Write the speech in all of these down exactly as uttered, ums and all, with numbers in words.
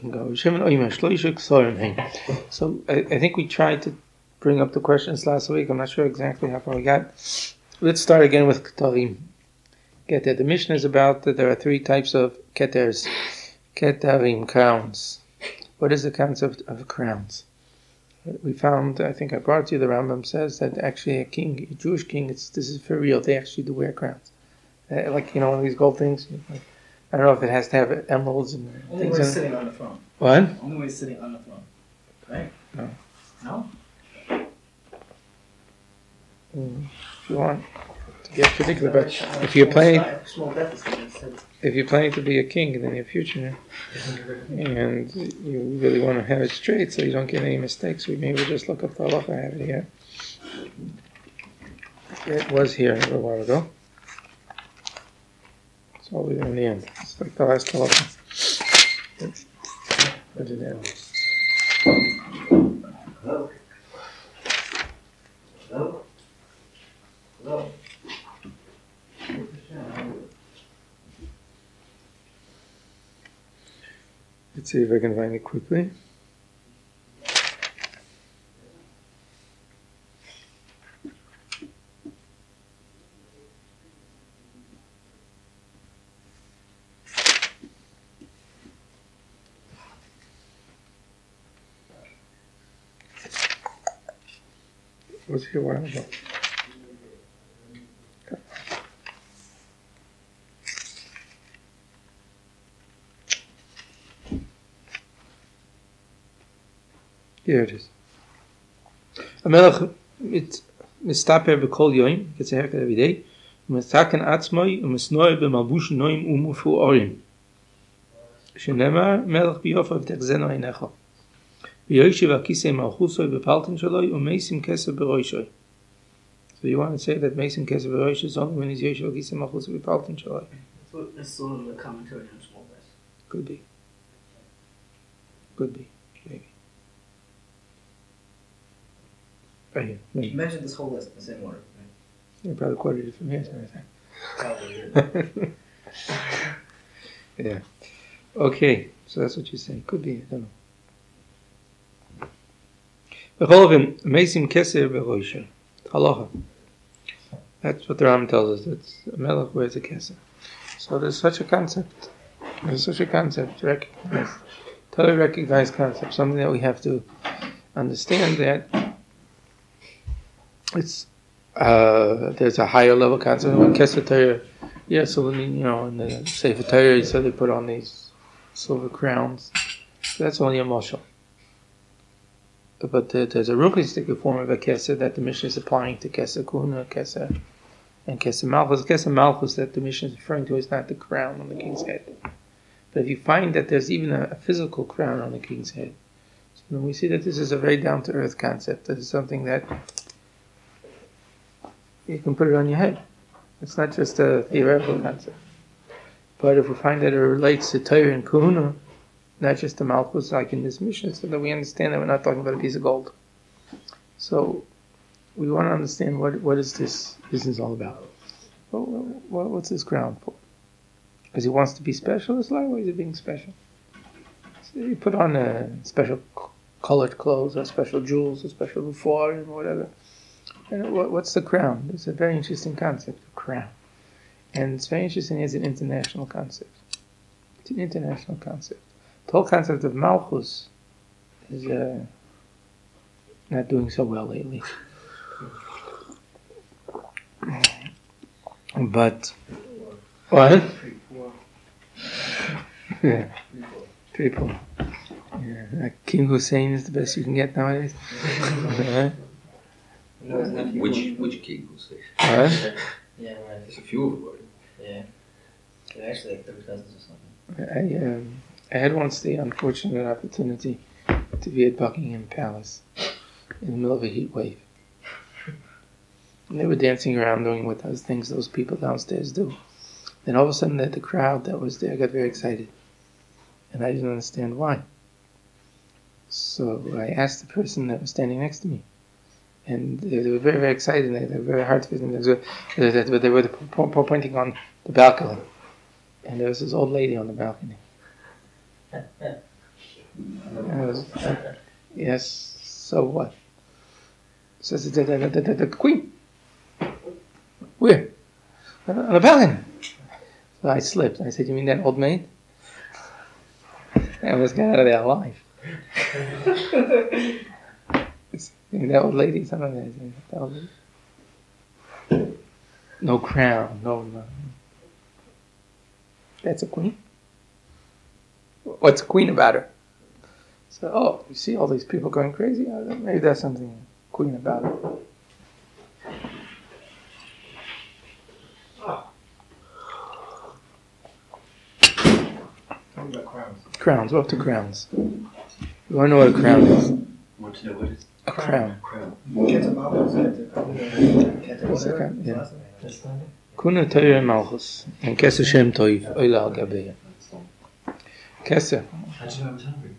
So I, I think we tried to bring up the questions last week. I'm not sure exactly how far we got. Let's start again with Ketarim. Keter. The Mishnah is about that there are three types of Keters. Ketarim, crowns. What is the concept of crowns? We found, I think I brought to you, the Rambam says that actually a king, a Jewish king, it's this is for real. They actually do wear crowns. Uh, like, you know, one of these gold things. Like, I don't know if it has to have emeralds and Only things. when he's sitting on the throne. What? Only when he's sitting on the throne. Right? No. No? Mm, if you want to get particular, but if you're planning, Small deficit. if you're planning to be a king in the near future, and you really want to have it straight so you don't get any mistakes, we maybe just look up the halacha. I have it here. It was here a little while ago. It's all the way in the end. It's like the last halacha. What did it end? Hello? Hello? Hello? Let's see if I can find it quickly. It was here a while ago. Here it is. A melech mistaper b'kol yoim, gets a haircut every day. Umestaken atzmoi umesnoi b'malbush noim umufu orim. Shenemar melech biyofa v'techzeno einecha. V'yoishiv akisei malchusoi b'paltin shaloi umeisim keser b'roishoi. So you want to say that meisim keser b'roishoi is only when he's yoishiv akisei malchusoi b'paltin shaloi? That's what that's sort of the commentary on small desk. Could be. Could be. Maybe. Right here. Maybe. Imagine this whole list in the same order. Right? You probably quoted it from here, so Probably is. Yeah. Okay, so that's what you say. Could be, I don't know. B'cholovim, Meisim Keser B'roisha. Halacha. That's what the Ram tells us. It's a melech wears a keser. So there's such a concept. There's such a concept, recognized, totally recognized concept. Something that we have to understand that it's uh, there's a higher level concept. When Keser Torah, yeah, so you know, in the Sefer Torah, you said they put on these silver crowns. So that's only a mashal. But there, there's a ruchnistic form of a Keser that the Mishnah is applying to Keser Kuna, Keser, and Keser Malchus. Keser Malchus that the Mishnah is referring to is not the crown on the king's head. But if you find that there's even a, a physical crown on the king's head, so then we see that this is a very down-to-earth concept. This is something that you can put it on your head. It's not just a theoretical concept. But if we find that it relates to Torah and Kahuna, not just to Malchus, like in this Mishnah, so that we understand that we're not talking about a piece of gold. So we want to understand what what is this business all about. Well, what, what's this crown for? Because he wants to be special? It's like, why is he being special? So you put on a special colored clothes, or special jewels, or special before, and whatever. And what, what's the crown? It's a very interesting concept, the crown. And it's very interesting as an international concept. It's an international concept. The whole concept of Malchus is uh, not doing so well lately. But, what? Yeah, people. Yeah, like King Hussein is the best you can get nowadays. Which which king was it? What? Yeah, right. There's a few of them. Yeah. They're actually like third cousins or something. I, um, I had once the unfortunate opportunity to be at Buckingham Palace in the middle of a heat wave. And they were dancing around doing what those things those people downstairs do. Then all of a sudden the, the crowd that was there got very excited. And I didn't understand why. So I asked the person that was standing next to me. And they, they were very, very excited. They, they were very hard to fit in. But they were po- po- pointing on the balcony. And there was this old lady on the balcony. Yes, so what? Says the, the, the, the, the queen. Where? On the balcony. So I slipped. I said, you mean that old maid? I almost got out of there alive. That old lady, something like that. That old lady. No crown, no, no. That's a queen? What's a queen about her? So, oh, you see all these people going crazy? Oh, maybe there's something queen about her. Talking about crowns. Crowns, we're up to crowns. You want to know what a crown is? Want to know what is A crown. crown? Kette Malchus, Kette What's that kind? Yeah. Kette. Kuna Torah Malchus, and Keser Shem Toiv, Oila Al Gabeya. Keser. How'd you know I was hungry?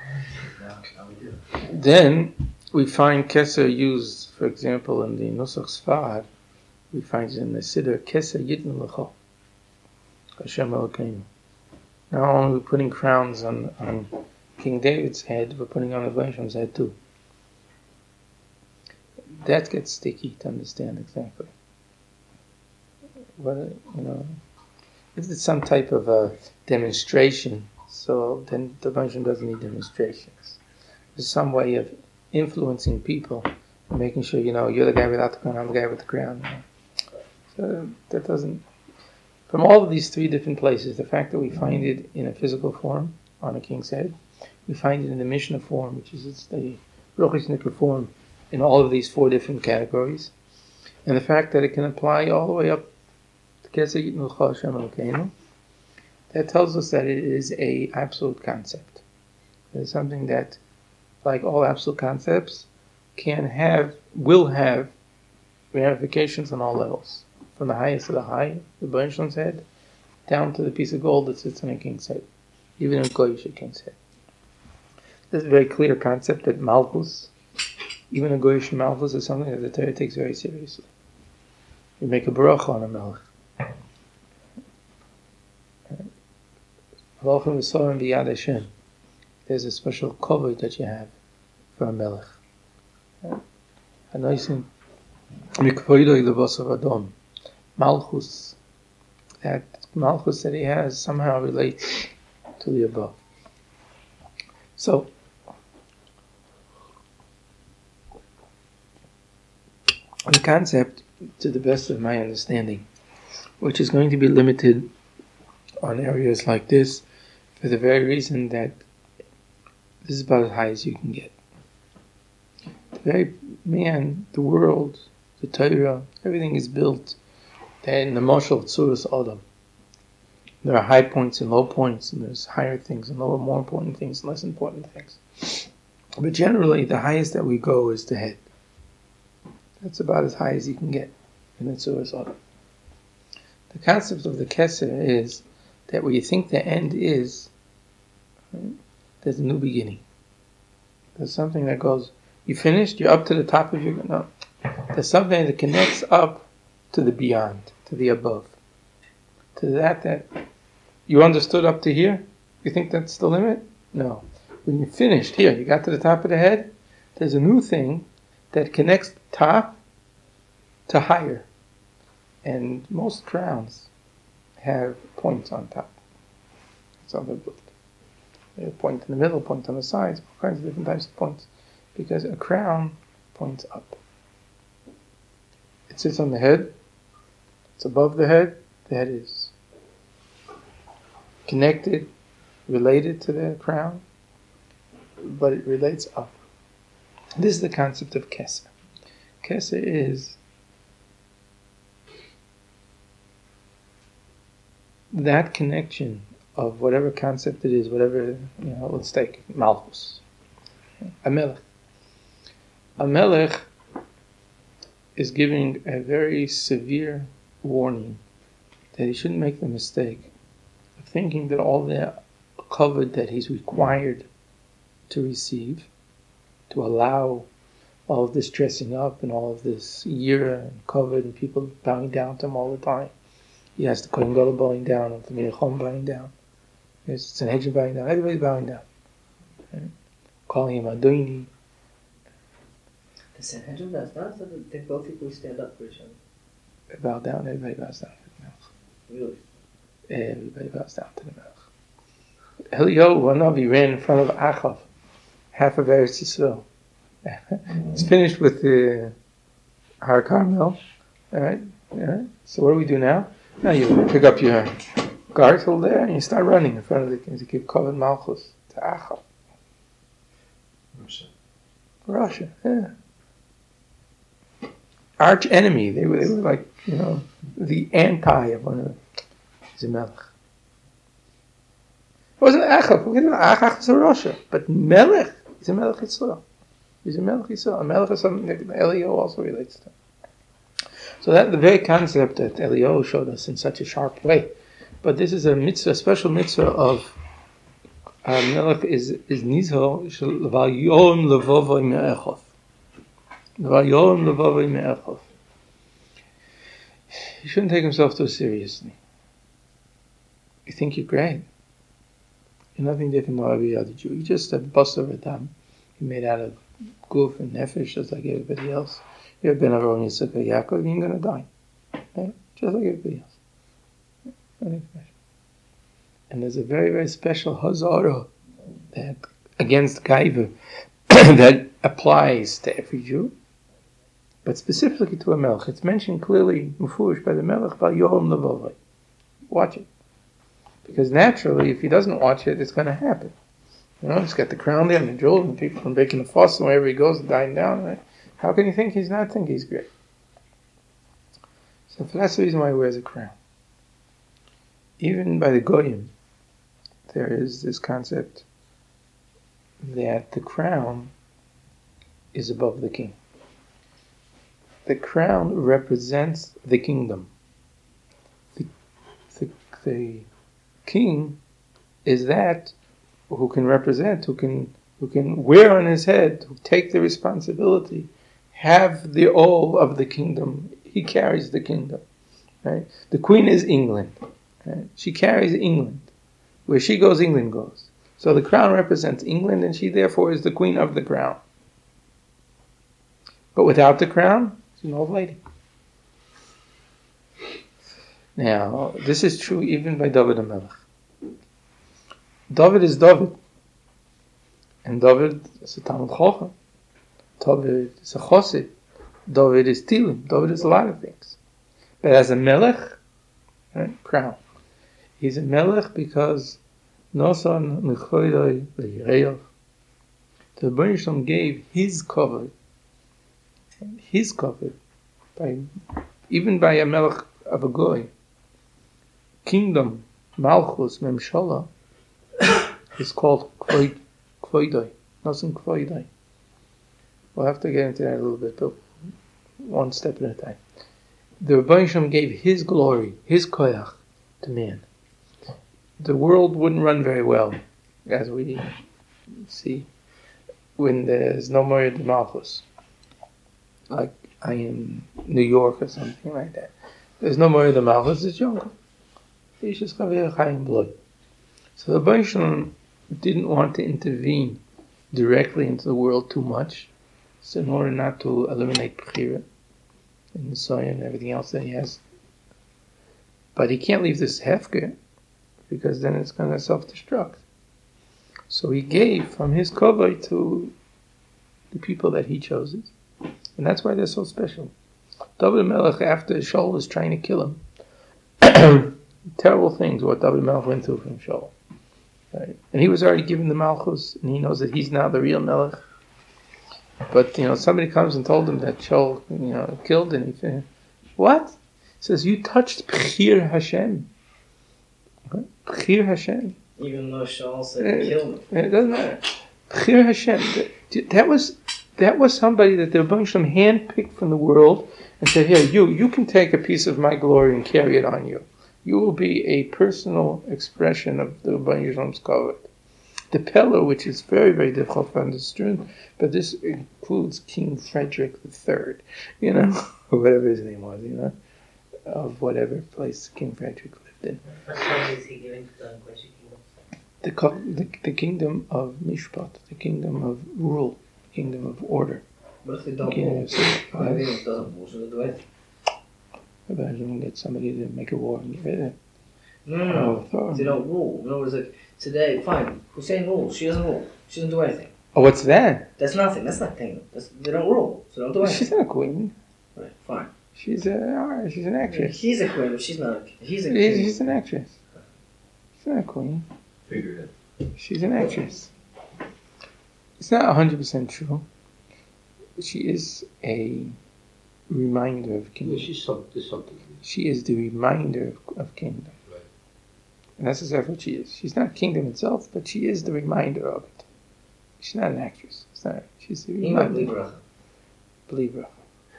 Then we find Keser used, for example, in the Nusach Sfar. We find it in the Siddur, Keser Yitnu L'cho, Hashem Elokeinu. Not only are we putting crowns on, on King David's head, we're putting on the Bereshim's head too. That gets sticky to understand exactly. What, you know, if it's some type of a demonstration, so then the Bereshim doesn't need demonstrations. There's some way of influencing people, and making sure, you know, you're the guy without the crown, I'm the guy with the crown. You know. So that doesn't. From all of these three different places, the fact that we find it in a physical form on a king's head, we find it in the Mishnah form, which is it's the Rochis Nikra form, in all of these four different categories, and the fact that it can apply all the way up to Keser Yitnu L'cho Hashem Elokeinu, that tells us that it is a absolute concept. It is something that, like all absolute concepts, can have, will have ramifications on all levels. From the highest to the high, the Bereshim's head, down to the piece of gold that sits on a king's head, even a Goyish king's head. This is a very clear concept that Malchus, even a Goyish Malchus, is something that the Torah takes very seriously. You make a bracha on a melech. Halachim v'sorim b'yad Hashem. There's a special cover that you have for a melech. Anoisim mikvoidoi levasav adom. Malchus, that Malchus that he has somehow relates to the above. So, the concept, to the best of my understanding, which is going to be limited on areas like this, for the very reason that this is about as high as you can get. The very man, the world, the Torah, everything is built in the Moshe of Tzuras Adam. There are high points and low points, and there's higher things and lower, more important things, and less important things. But generally, the highest that we go is the head. That's about as high as you can get in the Tzuras Adam. The concept of the Keser is that where you think the end is, right, there's a new beginning. There's something that goes, you finished, you're up to the top of your, no. There's something that connects up to the beyond, to the above. To that that you understood up to here? You think that's the limit? No. When you finished here, you got to the top of the head, there's a new thing that connects the top to higher. And most crowns have points on top. That's how they're built. They have a point in the middle, point on the sides, all kinds of different types of points. Because a crown points up. It sits on the head. It's above the head. The head is connected, related to the crown, but it relates up. This is the concept of Keser. Keser is that connection of whatever concept it is, whatever, you know, let's take Malchus. A melech. A melech is giving a very severe warning that he shouldn't make the mistake of thinking that all the covered that he's required to receive, to allow all of this dressing up and all of this yira and covered and people bowing down to him all the time. He has the Kohen Gadol bowing down, and the Mirchom bowing down. There's Sanhedrin bowing down. Everybody's bowing down. Right? Calling him Adoni, The Sanhedrin does not, so that they both equally stand up for each other. They bow down, everybody bows down to the Melech. Really? Everybody bows down to the Melech. Eliyahu, one of you ran in front of Achav, half of Eretz Yisrael. It's finished with the Har Carmel. All right, all right. So what do we do now? Now you pick up your gartel there and you start running in front of the king to give Kavod Malchus to Achav. Russia. Russia, yeah. Arch enemy. They were, they were like, you know, the anti of one of them. He's a Melech. It wasn't Achav. Achav is a Russia, but Melech. He's a Melech Yisrael. He's a Melech Yisrael. A Melech is something that Eliyahu also relates to. So that the very concept that Eliyahu showed us in such a sharp way. But this is a mitzvah, a special mitzvah of uh, Melech is is Nizho Vayom Levovoi Me'echov. Vayom Levovoi Me'echov. He shouldn't take himself too seriously. You think you're great. You're nothing different than every other Jew. You're just a basar v'dam. You're made out of goof and nefesh, just like everybody else. You're Ben Avraham Yitzchak Yaakov, you're going to die. Right? Just like everybody else. Nothing special. And there's a very, very special hazara that against Gaiva that applies to every Jew, but specifically to a Melech. It's mentioned clearly, Mufurish, by the Melech, by Yoram Levovai. Watch it. Because naturally, if he doesn't watch it, it's going to happen. You know, he's got the crown there and the jewels, and people are making the fuss, and wherever he goes, dying down, right? How can you think he's not think he's great? So that's the reason why he wears a crown. Even by the Goyim, there is this concept that the crown is above the king. The crown represents the kingdom. The, the, the king is that who can represent, who can who can wear on his head, who take the responsibility, have the all of the kingdom. He carries the kingdom. Right? The queen is England. Right? She carries England. Where she goes, England goes. So the crown represents England, and she therefore is the queen of the crown. But without the crown, she's an old lady. Now, this is true even by David HaMelech. David is David. And David is a Talmud Chacham. David is a Chosid. David is Tilim. David is a lot of things. But as a Melech, right, crown. He's a Melech because Nosan Mechoidoi V'Yireov. The Rebbeinu Shalom gave his cover, his cover, by even by a Melech of a Goy. Kingdom, Malchus, Memshala, is called Kvoidoi, Nosan Kvoidoi. We'll have to get into that a little bit, but one step at a time. The Rebbeinu Shalom gave his glory, his koyach, to man. The world wouldn't run very well, as we see, when there's no more the Malchus. Like I in New York or something like that. There's no more the Malchus, it's jungle. It's just Chaim blood. So the Rebbeinu Shalom didn't want to intervene directly into the world too much, so in order not to eliminate Bechira and the soya and everything else that he has. But he can't leave this hefker, because then it's going to self-destruct. So he gave from his cover to the people that he chooses. And that's why they're so special. David Melech, after Shaul was trying to kill him, terrible things what David Melech went through from Shaul. Right? And he was already given the Malchus, and he knows that he's now the real Melech. But, you know, somebody comes and told him that Shaul, you know, killed him. He said, what? He says, you touched Bechir Hashem. Bechir Hashem. Even though Shaul said he killed him. It doesn't matter. Bechir Hashem. That was that was somebody that the Rebbeinu Shalom handpicked from the world and said, here, you, you can take a piece of my glory and carry it on you. You will be a personal expression of the Rebbeinu Shalom's covet. The Pella, which is very, very difficult to understand, but this includes King Frederick the Third, you know, or whatever his name was, you know, of whatever place King Frederick lived in. What country is he giving to the Unquestioned Kingdom? The, the, the kingdom of Mishpat, the kingdom of rule, kingdom of order. What if they don't Okay, rule? so- What if it doesn't rule? Should they do it? Imagine get somebody to make a war and get rid of it. No, no, no. Oh, They don't rule. In other words, like today, fine. Hussein rules. She doesn't rule. She doesn't do anything. oh, what's that? That's nothing. That's not thing. That's, they don't rule. So don't do anything. She's not a queen. Right. Fine. She's a, alright, she's an actress. He's a queen, but she's not. A, he's a She's, king. she's an actress. She's not a queen. Figurehead. She's an actress. It's not one hundred percent true. She is a reminder of Yeah, kingdom. she's some, there's something. She is the reminder of, of kingdom. Right. And that's exactly what she is. She's not kingdom itself, but she is the reminder of it. She's not an actress. It's not, she's the He might reminder. believe Believer. her.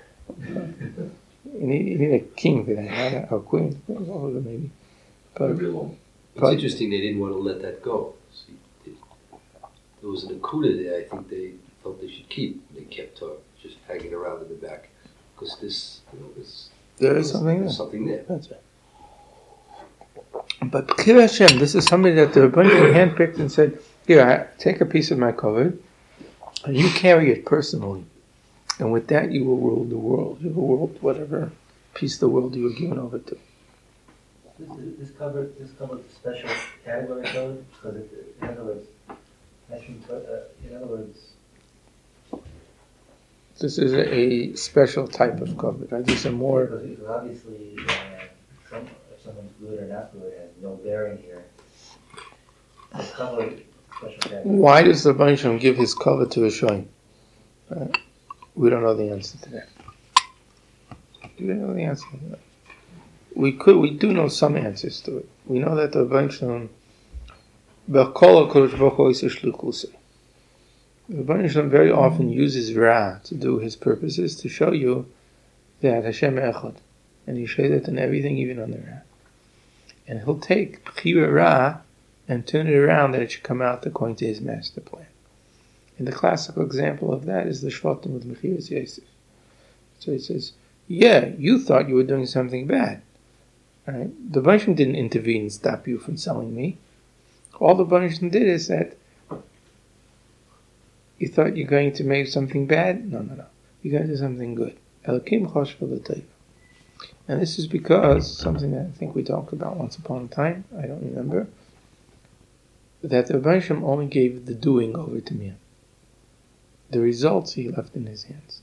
You need, you need a king for that, not a, a queen. Older maybe. But Maybe a little. It's But- interesting they didn't want to let that go. See, it, there was an akuda there I think they felt they should keep. They kept her just hanging around in the back. Because this, you know, this, there is something there. there's something there. That's right. But B'chir Hashem, this is somebody that the Rebbeinu handpicked and said, here, I- take a piece of my cover, and you carry it personally. And with that, you will rule the world. You will rule whatever piece of the world you were given over to. This, this cover, this cover is a special category code because, it, in other words, that's from, uh, in other words, This is a, a special type of cover. Right? These are more. because, because obviously, uh, some, if someone's good or not good has no bearing here. This cover is a special category. Why does the Rebbeinu Shalom give his cover to a shoin? Uh, we don't know the answer to that. We don't know the answer to that. We could, we do know some answers to it. We know that the Rebbeinu Shalom, B'kol HaKadosh Baruch Hu Yiseh Shluchusei. The Rebbeinu Shalom very often uses Ra to do his purposes to show you that Hashem Echad, and he shows it in everything, even on the Ra. And he'll take B'chira Ra and turn it around that it should come out according to his master plan. And the classical example of that is the Shvatim with Mechiras Yosef. So he says, yeah, you thought you were doing something bad. Right? The Rebbeinu Shalom didn't intervene and stop you from selling me. All the Rebbeinu Shalom did is that you thought you're going to make something bad? No, no, no. You're going to do something good. Elokim chosh v'l'tayv. And this is because, something that I think we talked about once upon a time, I don't remember, that the Rebbeinu Shalom only gave the doing over to me. The results he left in his hands.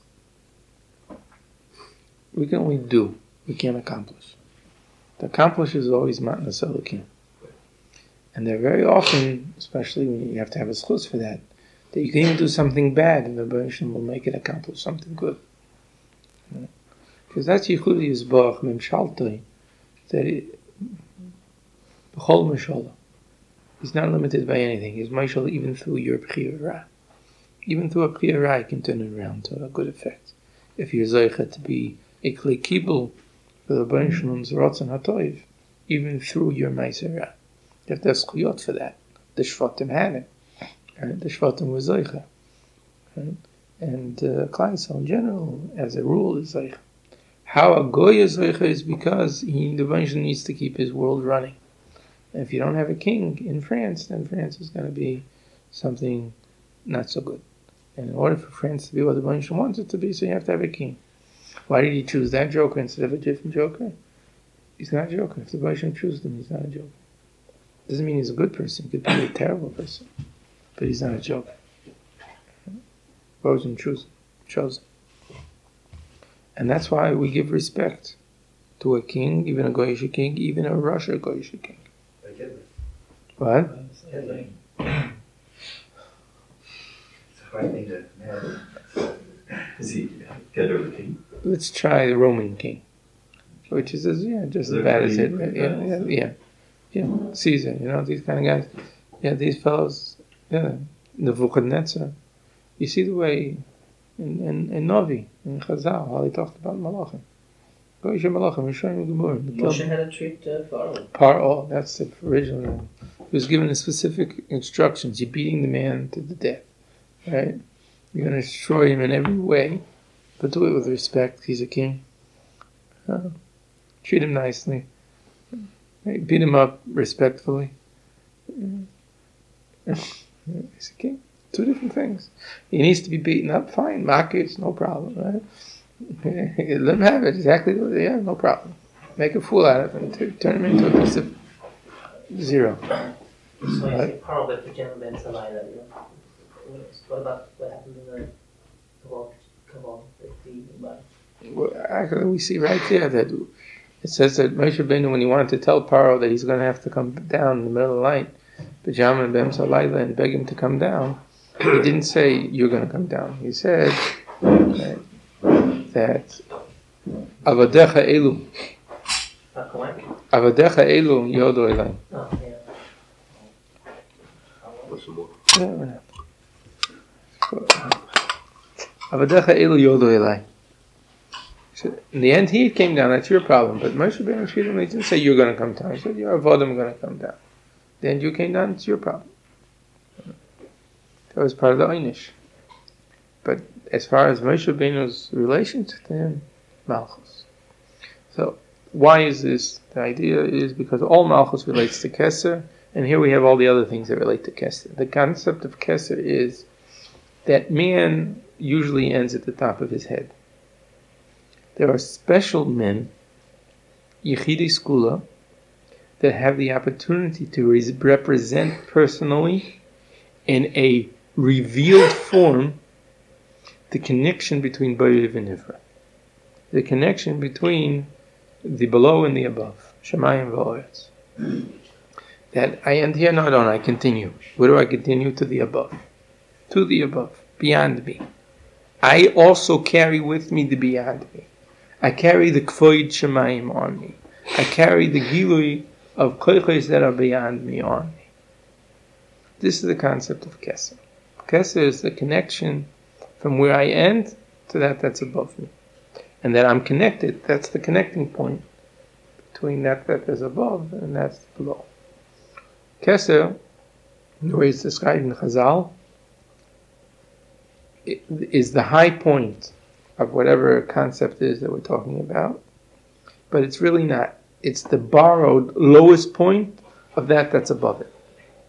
We can only do, we can't accomplish. To accomplish is always matnas elokim. And they're very often, especially when you have to have a schus for that, that you can even do something bad and the Rebbeinu Shalom will make it accomplish something good. Because that's Yichud Yisbach Memshaltoi, that it, B'chol Meshala. He's not limited by anything. He's Meshal even through your B'chir Ra. Even through a B'chir Ra, he can turn it around to a good effect. If you're Zoicha to be a Kli Kibul for the Rebbeinu Shalom's Ratzon HaToiv, even through your Meiser Ra. You have to have Zchuyot for that. The Shvatim had it. Right? The Shvatim were Zoicha. Right? And uh, Klal Yisrael in general, as a rule, is Zoicha. How a Goy is Zoicha is because he, the Rebbeinu Shalom needs to keep his world running. And if you don't have a king in France, then France is going to be something not so good. And in order for France to be what the Rebbeinu Shalom wants it to be, so you have to have a king. Why did he choose that joker instead of a different joker? He's not a joker. If the Rebbeinu Shalom chooses him, he's not a joker. Doesn't mean he's a good person. He could be a terrible person. But he's not a joker. Rebbeinu Shalom chose him. Chose him. And that's why we give respect to a king, even a Goyish king, even a Russia Goyish king. Like Hitler. What? Hitler. It's a hard thing to imagine. Is he Hitler the king? Let's try the Roman king, which is as, yeah, just as They're bad as pretty- Hitler. pretty Yeah, bad yeah, also. yeah, yeah. Caesar, you know, these kind of guys. Yeah, these fellows. Yeah, Nebuchadnezzar. You see the way in in, in Novi, in Chazal, how he talked about Malachim. Goyish Malachim, Yishayim Gemur. Moshe had to treat uh, Pharaoh. Paro, that's the original. He was given specific instructions. You're beating the man to the death, right? You're going to destroy him in every way, but do it with respect. He's a king. Uh, treat him nicely. Right? Beat him up respectfully. He's a king. Two different things. He needs to be beaten up, fine. Makir, no problem, right? Let him have it, exactly, yeah, no problem. Make a fool out of him, to turn him into a piece of zero. So you Right. say Paro with the gentleman Ben Salayla, you know? What about what happened in the Kabbalah, Kabbalah, the but Well, actually, we see right there that it says that Moshe Rabbeinu, when he wanted to tell Paro that he's going to have to come down in the middle of the night, Pajama and Bem Salayla, and beg him to come down, he didn't say, you're going to come down. He said that, that Avadecha Elu, not correct? Avadecha Elu Yodo Elai. Oh, yeah. What's some more? Yeah, we're not. Avadecha Elu Yodo Elai. So in the end, he came down. That's your problem. But Moshe Rabbeinu treated him. He didn't say you're going to come down. He said your avodim going to come down. Then you came down. It's your problem. That was part of the einish. But as far as Moshe Rabbeinu's relations to him, Malchus. So why is this? The idea is because all Malchus relates to Keser, and here we have all the other things that relate to Keser. The concept of Keser is that man usually ends at the top of his head. There are special men, Yechidei Skula, that have the opportunity to re- represent personally in a revealed form the connection between Boyev and Nivra. The connection between the below and the above. Shemayim v'Oretz. That I end here, no, don't I continue. Where do I continue? To the above. To the above. Beyond me. I also carry with me the beyond me. I carry the Kvoid Shemayim on me. I carry the Gilui of Koiches that are beyond me on me. This is the concept of Keser. Keser is the connection from where I end to that that's above me. And that I'm connected. That's the connecting point between that that is above and that's below. Keser, the way it's described in Chazal, is the high point of whatever concept is that we're talking about. But it's really not. It's the borrowed lowest point of that that's above it.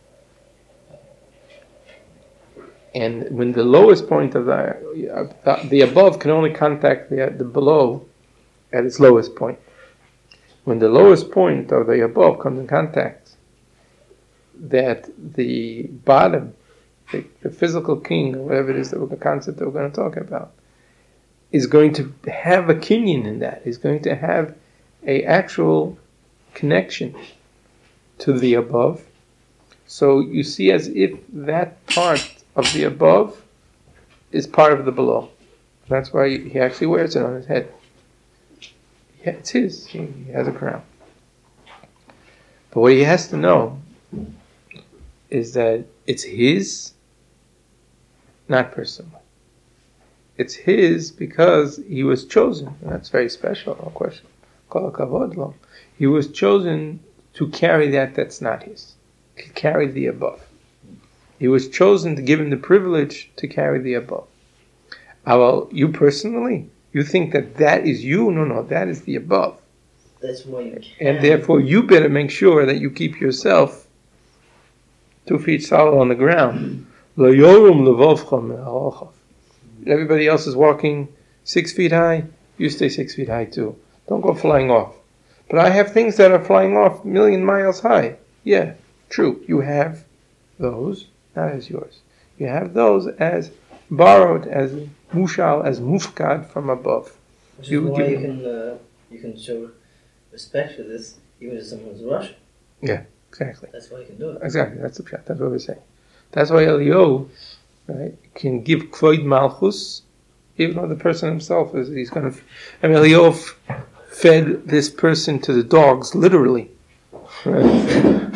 And when the lowest point of the, uh, the above can only contact the, the below at its lowest point. When the lowest point of the above comes in contact, that the bottom, the, the physical king, or whatever it is, that we're, the concept that we're going to talk about, is going to have a kinyan in that. Is going to have a actual connection to the above. So you see as if that part of the above is part of the below. That's why he actually wears it on his head. Yeah, it's his. He, he has a crown. But what he has to know is that it's his, not personal. It's his because he was chosen. And that's very special, no question. Kol hakavod lo. He was chosen to carry that that's not his. To carry the above. He was chosen to give him the privilege to carry the above. Ah, well, you personally, you think that that is you? No, no, that is the above. That's why you can. And therefore, you better make sure that you keep yourself two feet solid on the ground. Lo yorum levovcha me'alochav. Everybody else is walking six feet high. You stay six feet high too. Don't go flying off. But I have things that are flying off a million miles high. Yeah, true. You have those, not as yours. You have those as borrowed, as mushal, as mufkad from above. Which is You why give- you can uh, you can show respect for this even if someone's Russian. Exactly. That's why you can do it. Exactly. That's the pshat. That's what we're saying. That's why Eliyahu, right, can give kvoid malchus, even though the person himself is he's going to. I mean, Eliyahu fed this person to the dogs, literally. Right?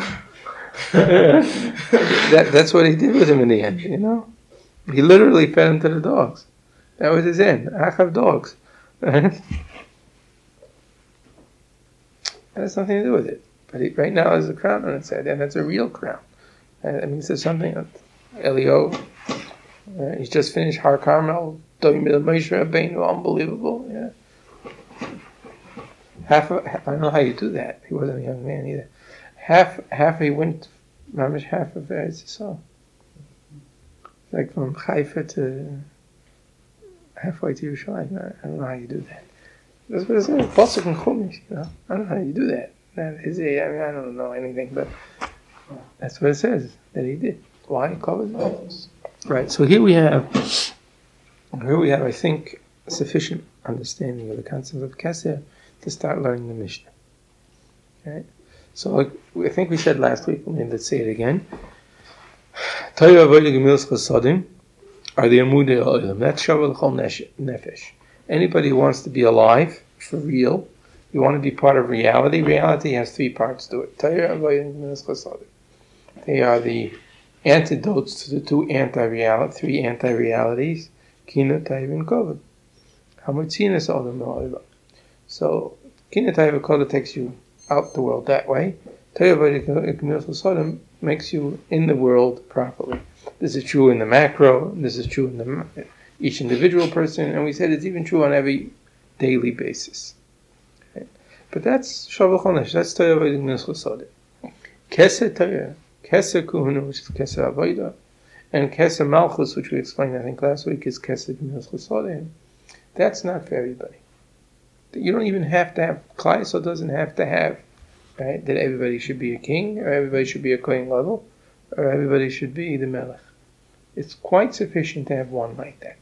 that that's what he did with him in the end. You know, he literally fed him to the dogs. That was his end. I have dogs. Right? That has nothing to do with it. But he, right now there's a crown on its head, and it's a real crown. And it means there's something that Elio, uh, he's just finished Har Carmel, Moshe Rabbeinu, unbelievable. Yeah. Half of, I don't know how you do that. He wasn't a young man either. Half half he went, mamish half of Eretz Yisrael. like from Haifa to halfway to Yerushalayim. I, I don't know how you do that. That's what it says. Pasuk and Chumash, you know. I don't know how you do that. That is it. I mean, I don't know anything, but that's what it says that he did. Why? He covered the office. Right. So here we have, here we have, I think, sufficient understanding of the concept of Keser to start learning the Mishnah. Right. So like, I think we said last week. Let's say it again. Torah avodah gemilas chasadim are the amudei ha'olam. That's shavu l'chol nefesh. Anybody who wants to be alive for real, you want to be part of reality. Reality has three parts to it. Torah avodah gemilas chasadim. They are the antidotes to the two anti-reality, three anti-realities. Kina, Taiv, and Kovod. Hamutzinas olam ha'olam. So Kina, Taiv, and Kovod takes you out the world that way. Torah avodah gemilas chasadim makes you in the world properly. This is true in the macro, this is true in the, each individual person, and we said it's even true on every daily basis. Okay? But that's Shavuot Chonesh, that's Torah Avodah Gemilas Chasadim. Keser Torah, Keser Kuhuna, which is Keser Avodah, and Keser Malchus, which we explained I think last week, is Keser Gemilas Chasadim. That's not for everybody. You don't even have to have, Klal Yisrael doesn't have to have, right, that everybody should be a king, or everybody should be a Kohen Gadol, or everybody should be the Melech. It's quite sufficient to have one like that.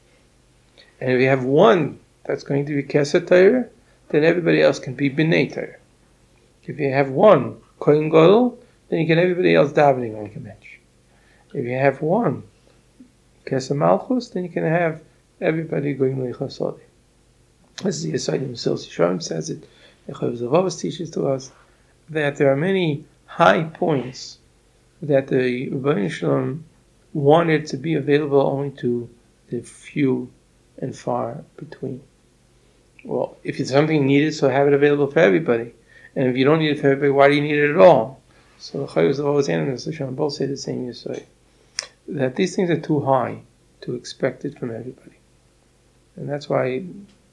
And if you have one that's going to be Keser Torah, then everybody else can be B'nai Torah. If you have one Kohen Gadol, then you get everybody else davening like a mensch. If you have one Keser Malchus, then you can have everybody going like Chasodeh. This is the Yesod Yisrael Yisrael says it. The Chav Zavavos teaches to us that there are many high points that the Rebbeinu Shalom wanted to be available only to the few and far between. Well, if it's something needed, so have it available for everybody. And if you don't need it for everybody, why do you need it at all? So the Chav Zavavos and the Yisrael both say the same Yesod. That these things are too high to expect it from everybody. And that's why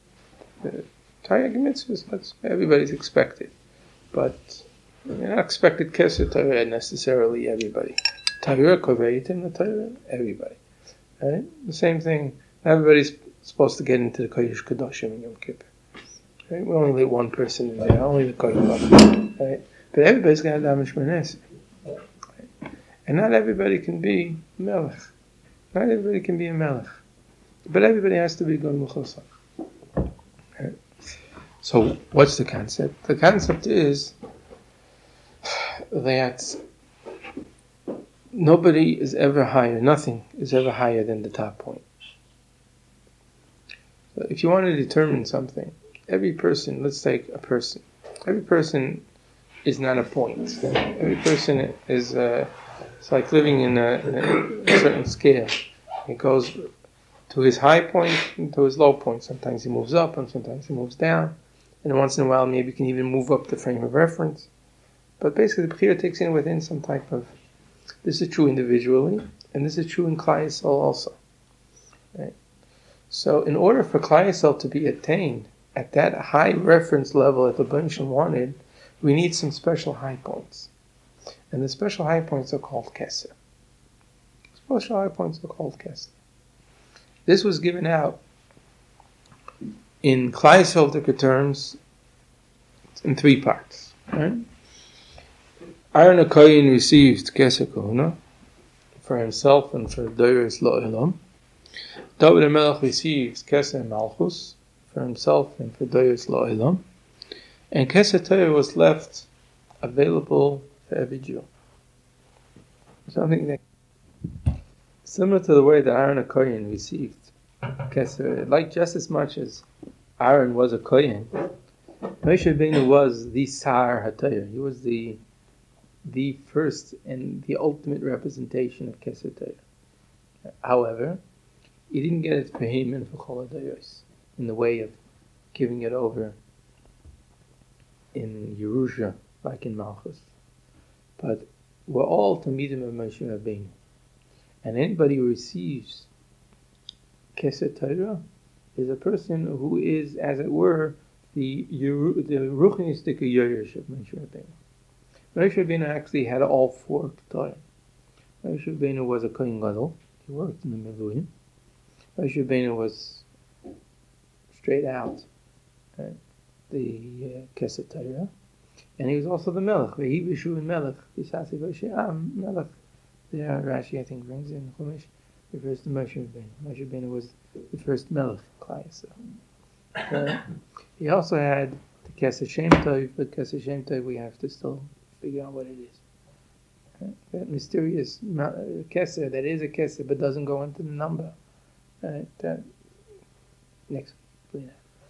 the Taryag mitzvahs, that's everybody's expected. But you're not expected Keser Torah necessarily everybody. Torah koveitim, the Torah, everybody. Right? The same thing, everybody's supposed to get into the Kodesh Kedoshim in Yom Kippur. Right? We only let one person in there, only the Kohen Gadol. Right? But everybody's got to daven Shmoneh Esrei. Right? And not everybody can be Melech. Not everybody can be a Melech. But everybody has to be Gon L'Chosam. Right? So, what's the concept? The concept is that nobody is ever higher, nothing is ever higher than the top point. So if you want to determine something, every person, let's take a person, every person is not a point. Every person is, uh, it's like living in a, in a certain scale. It goes to his high point and to his low point. Sometimes he moves up and sometimes he moves down. And once in a while maybe he can even move up the frame of reference. But basically the Bechira takes in within some type of, this is true individually, and this is true in Klal Yisrael also. Right? So in order for Klal Yisrael to be attained at that high reference level that the Rebbeinu Shalom wanted, we need some special high points. And the special high points are called Keser. Special high points are called Keser. This was given out in Klal Yisrael terms in three parts. Right? Aaron HaKohen received Keser Kohuna for himself and for Doros Lo'elam. David HaMelech receives Keser Malchus for himself and for Doros Lo'elam. And Keser Torah was left available for every Jew. Something that similar to the way that Aaron HaKohen received Keser, like just as much as Aaron was a Kohen, Moshe Rabbeinu was the Sar HaTorah. He was the the first and the ultimate representation of Keser Torah. However, he didn't get it for him and for Chol HaDayos in the way of giving it over in Yerusha, like in Malchus. But we're all Talmidim of Moshe Rabbeinu. And anybody who receives Keser Torah is a person who is, as it were, the Yeru, the Ruchnistik Yerush of Moshe Rabbeinu. Moshe Rabbeinu actually had all four Torah. Moshe Rabbeinu was a Kohen Gadol. He he worked in the Miluim. Moshe Rabbeinu was straight out right, the uh, Kesed Torah, and he was also the Melech. He Vishu and Melech. Yisasi Voshe'am Melech. There, Rashi I think brings in Chumash refers to Moshe Rabbeinu. Moshe Rabbeinu was the first Melech Klai Yisrael. Uh, he also had the Kesed Shem Tov, but Kesed Shem Tov we have to still figure out what it is. Right? That mysterious uh, Kesed that is a Kesed but doesn't go into the number. Right? That next week.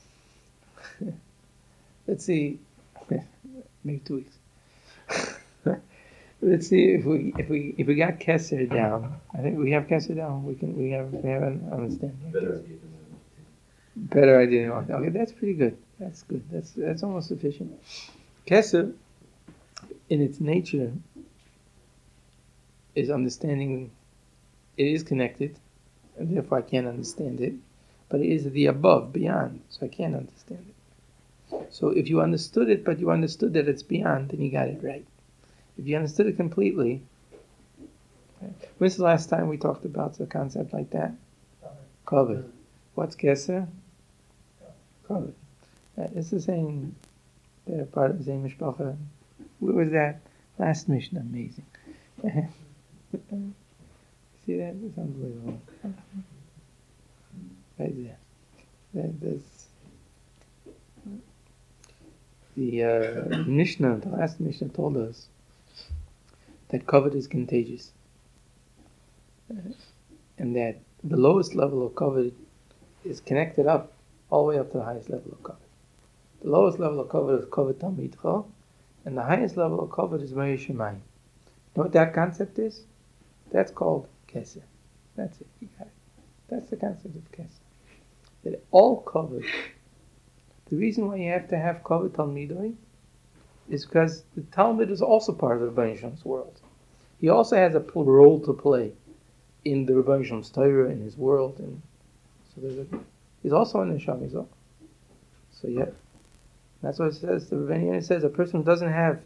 Let's see. Maybe two weeks. Let's see if we if we if we got Kesser down. I think we have Kesser down. We can we have we have an understanding. Better idea than Better idea. Okay, that's pretty good. That's good. That's that's almost sufficient. Kesser, in its nature, is understanding. It is connected, and therefore I can't understand it. But it is the above, beyond, so I can't understand it. So if you understood it, but you understood that it's beyond, then you got it right. If you understood it completely, okay. When's the last time we talked about a concept like that? Covered. What's Kesser? Covered. Uh, it's the same, they're part of the same mishpacha. What was that? Last Mishnah, amazing. See that? It's unbelievable. Right there. That, that's the uh, Mishnah, the last Mishnah told us that covet is contagious. Uh, and that the lowest level of covet is connected up all the way up to the highest level of covet. The lowest level of covet is covet Talmidcha, and the highest level of covet is Vayei Shemayim. You know what that concept is? That's called Kesser. That's it, you got it. That's the concept of Kesser. That all covet, the reason why you have to have covet Talmidoi is because the Talmud is also part of the Rebbeinu Shalom's world. He also has a role to play in the Rebbeinu Shalom's Torah, in his world, and so there's a, he's also an Neshama Yisrael. So yeah, that's what it says. The Rebbeinu says a person who doesn't have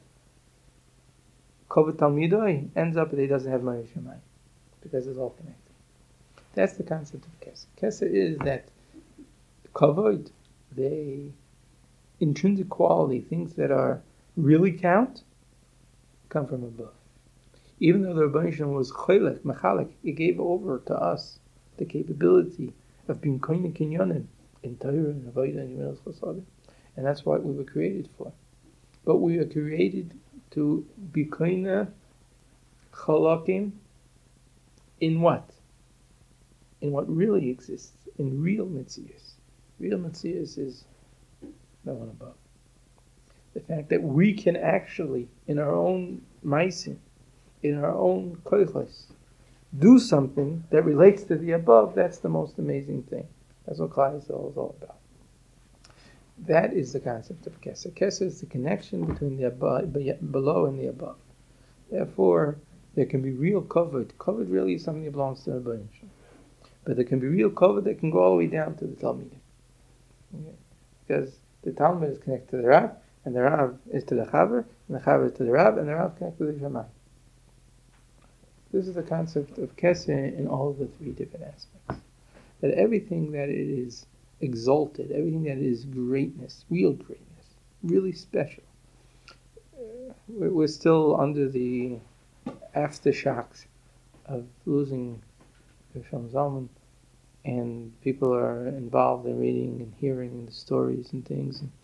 covet Talmidoi ends up that he doesn't have Vayei Shemayim, because it's all connected. That's the concept of Kesser. Kesser is that kavod, the intrinsic quality, things that are really count, come from above. Even though the Rebbeinu Shalom was chelek, mechalek, he gave over to us the capability of being koine kinyonim in Torah and Avodah and Yemilas Chasadim, and that's what we were created for. But we were created to be koine chalakim in what? In what really exists, in real Metzius. Real Metzius is no one above. The fact that we can actually, in our own maisim, in our own koichos, do something that relates to the above, that's the most amazing thing. That's what Klal Yisrael is all about. That is the concept of Kesser. Kesser is the connection between the above, below and the above. Therefore, there can be real kavod. Kavod really is something that belongs to the Rebbeinu Shalom. But there can be real kavod that can go all the way down to the Talmidim. Okay? Because the Talmud is connected to the Rav, and the Rav is to the Chaver, and the Chaver is to the Rav, and the Rav is connected to the Shammai. This is the concept of Kesser in all of the three different aspects. That everything that it is exalted, everything that is greatness, real greatness, really special, uh, we're, we're still under the aftershocks of losing Shlomo Zalman, and people are involved in reading and hearing the stories and things. And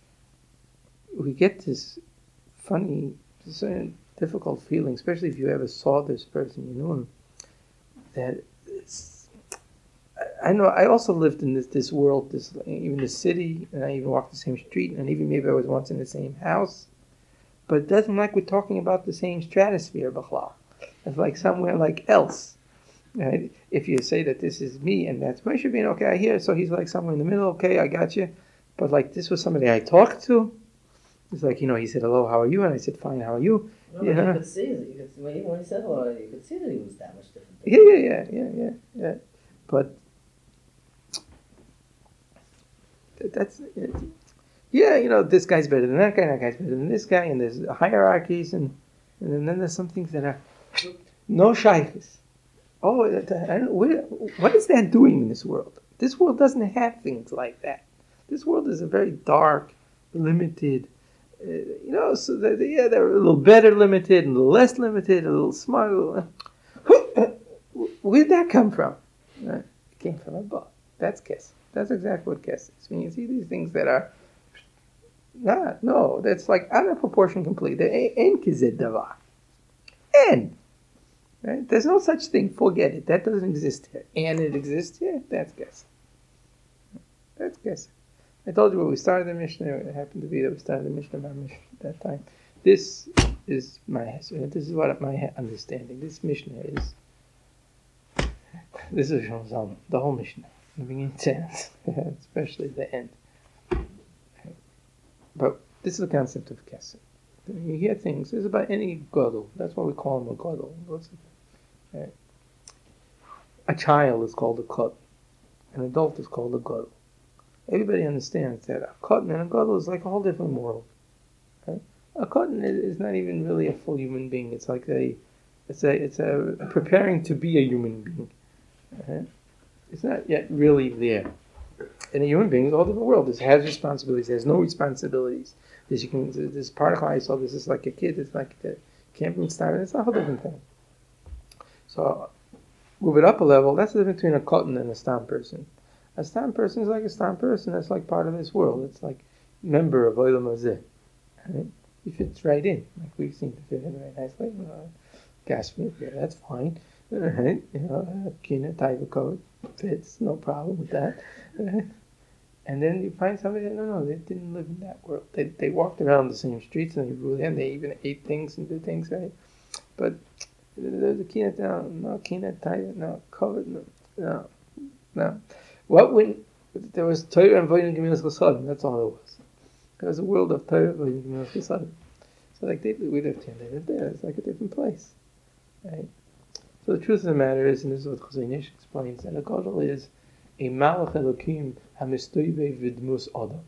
we get this funny, certain difficult feeling, especially if you ever saw this person, you knew him, that it's, I know I also lived in this this world, this even the city, and I even walked the same street, and even maybe I was once in the same house, but it doesn't like we're talking about the same stratosphere, b'chlal. It's like somewhere like else. Right? If you say that this is me and that's Moshe Rabbeinu, okay, I hear, so he's like somewhere in the middle, okay, I got you. But like this was somebody I talked to. It's like, you know, he said, hello, how are you? And I said, fine, how are you? No, yeah. but you could see that. You could, when, he, when he said hello, you could see that he was that much different. Yeah, yeah, yeah, yeah, yeah, yeah. But that's, yeah, you know, this guy's better than that guy, that guy's better than this guy, and there's hierarchies, and, and then there's some things that are no shaykhs. Oh, that- I don't, what, what is that doing in this world? This world doesn't have things like that. This world is a very dark, limited, uh, you know, so that, yeah, they're a little better limited, and a little less limited, a little smarter. Where did that come from? Uh, it came from above. That's Kesef. That's exactly what Kesef is. When you see these things that are not, no, that's like out of proportion completely. En kized davar. En. Right? There's no such thing. Forget it. That doesn't exist here. And it exists here. That's Kesef. That's Kesef. I told you when we started the Mishnah, it happened to be that we started the Mishnah by Mishnah at that time. This is my hesed. This is what my understanding. This Mishnah is. This is Shon the whole Mishnah. The beginning sense, especially the end. But this is the concept of Kesef. You hear things. It's about any gadol. That's why we call him a gadol. Right? A child is called a kot. An adult is called a gadol. Everybody understands that a kot and a gadol is like a whole different world. Right? A kot is not even really a full human being. It's like a, it's a, it's a, a preparing to be a human being. Right? It's not yet really there. And a human being is a whole different world. This has responsibilities. It has no responsibilities. This you can. This particle I saw. This is like a kid. It's like a camping style. It's a whole different thing. So move it up a level. That's the difference between a cotton and a stam person. A stam person is like a stam person. That's like part of this world. It's like member of Olam Hazeh. Right? He fits right in. Like we seem to fit in very nicely. You know, Kashmir, yeah, that's fine. Right? You know, Kina type of code fits. No problem with that. Right? And then you find somebody that, no, no, they didn't live in that world. They they walked around the same streets and they ruled and they even ate things and did things, right? But there's a kina down, no kina type, no covered, no, no, no. What when there was Torah and Voyin and Gemilas Chasadim, that's all it was. There was a world of Torah, Voyin and Gemilas Chasadim. So like they we lived here, they lived there. It's like a different place, right? So the truth of the matter is, and this is what Chazon Ish explains, that a gadol is a malach elokim hamistoyve v'dmus adam.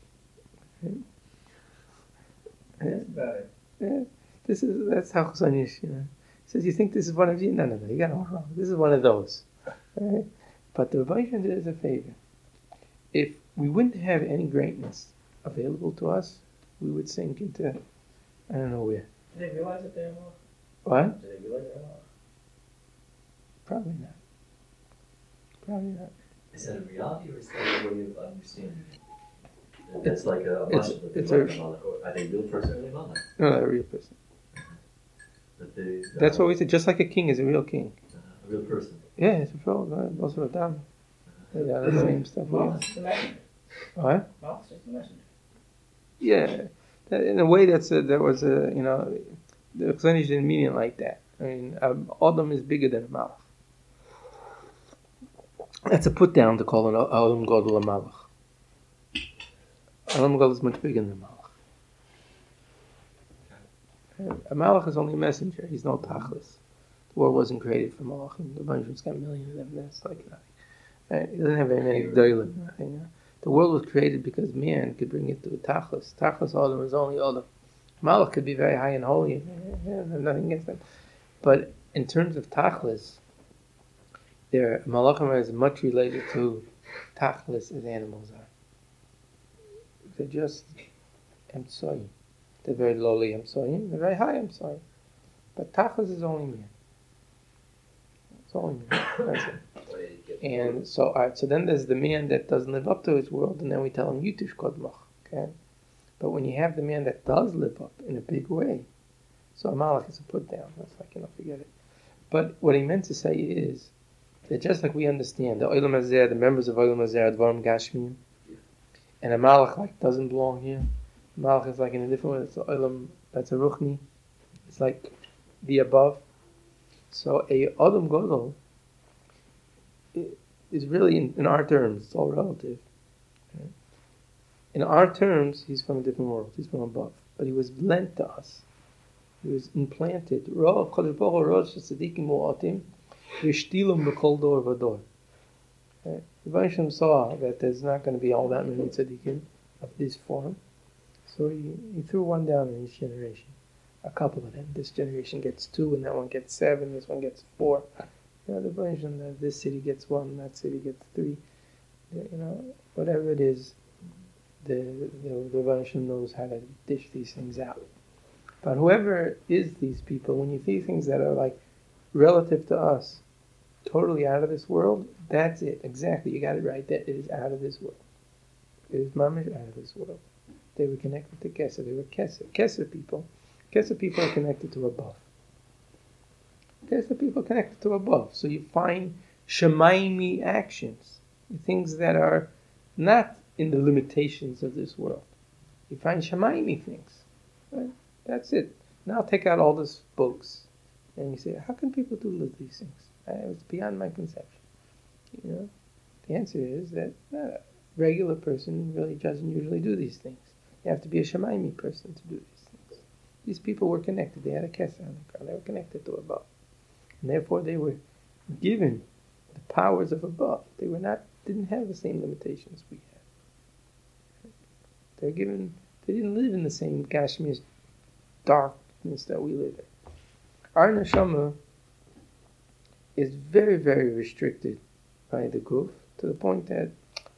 Yeah, this is that's how Chazon Ish, you know. He says, you think this is one of you? No, no, no, you got it all wrong. This is one of those. Right? But the Rebbe did us a favor. If we wouldn't have any greatness available to us, we would sink into, I don't know where. Did they realize that they're more? What? Did they realize they're more? Probably not. Probably not. Is that a reality or is that a way of understanding it? That's like a It's- bunch of it's the a- or are they real person or are they not? No, not a real person. That they, That's what we said. Just like a king is a real king. uh, a real person. Yeah, it's a pro. Right? Also a dam. Yeah, the same stuff. Malach's just a messenger. What? Malach's just a messenger. Yeah, that, in a way, that's a, that was a you know, the Chazon Ish didn't mean it like that. I mean, um, Adam is bigger than a malach. That's a put down to call an Adam Gadol a malach. Adam Gadol is much bigger than a malach. A malach is only a messenger. He's no tachlis. The world wasn't created for malachim. The Banjum's got millions of them. That's like nothing. Right? He doesn't have very many gdolim. You know? The world was created because man could bring it to tachlis. Tachlis Adam is only Adam. Malach could be very high and holy. Yeah, there's nothing against that. But in terms of tachlis, their malachim are as much related to tachlis as animals are. They're just emtsoyim. They're very lowly emtsoyim. They're very high emtsoyim. But tachlis is only man. It's only man. That's it. And so, all right, so then there's the man that doesn't live up to his world, and then we tell him Yitush Kodmach. Okay, but when you have the man that does live up in a big way, so a malach is a put down. That's like, you know, forget it. But what he meant to say is that just like we understand the Olam Hazeh, the members of Olam Hazeh are Dvarim Gashmiyim, and a malach like doesn't belong here. A malach is like in a different way. It's a Olam, that's a Ruchni. It's like the above. So a Adam Gadol is really, in, in our terms, it's all relative. Okay? In our terms, he's from a different world. He's from above. But he was lent to us. He was implanted. Okay? The Bansham saw that there's not going to be all that many tzaddikim of this form. So he, he threw one down in each generation. A couple of them. This generation gets two, and that one gets seven, this one gets four. You know, the version that this city gets one, that city gets three. You know, whatever it is, the the, the version knows how to dish these things out. But whoever is these people, when you see things that are like relative to us, totally out of this world, that's it. Exactly, you got it right. That it is out of this world. It is mamish out of this world. They were connected to Kesser. They were Kesser. Kesser people. Kesser people are connected to above. Kesser people are connected to above. So you find Shemaimi actions, things that are not in the limitations of this world. You find Shemaimi things. Right? That's it. Now take out all those books, and you say, how can people do these things? Uh, it's beyond my conception. You know, the answer is that uh, a regular person really doesn't usually do these things. You have to be a Shemaimi person to do these things. These people were connected. They had a Kesser on the ground. They were connected to above. And therefore they were given the powers of above. They were not, didn't have the same limitations we have. They're given, they didn't live in the same Gashmi's darkness that we live in. Our neshama is very, very restricted by the guf to the point that